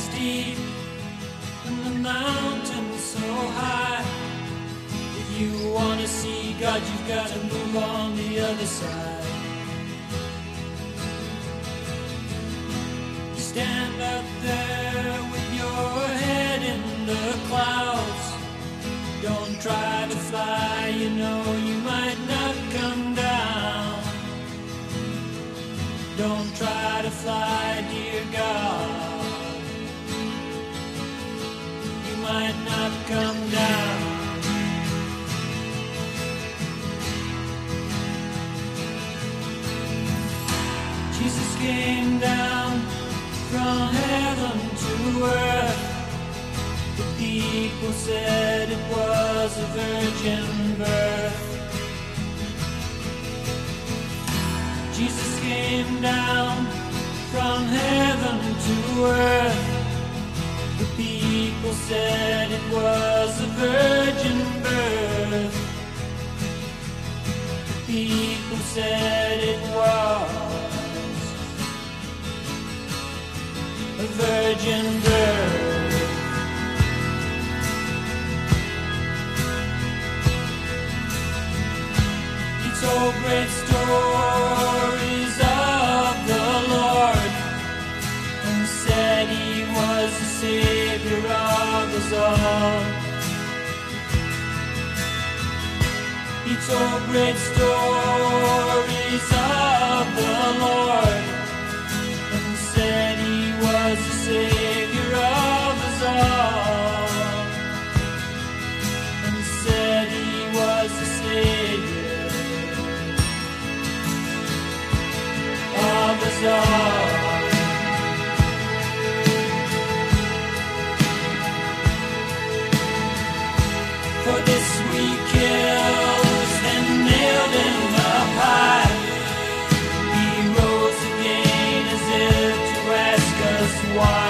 deep and the mountains so high. If you want to see God, you've got to move on the other side. You stand up there with your head in the clouds. Don't try to fly, you know you might not come down. Don't try to fly, dear God. You might not come down. Jesus came down from heaven to earth. The people said it was a virgin birth. Jesus came down from heaven to earth. The people said it was a virgin birth. The people said it was a virgin birth. He told great stories of the Lord and said he was the Savior of us all. He told great stories of the Lord and said he was the Savior of us all. And said he was the Savior of us all. For this we killed and nailed in the pie. He rose again as if to ask us why.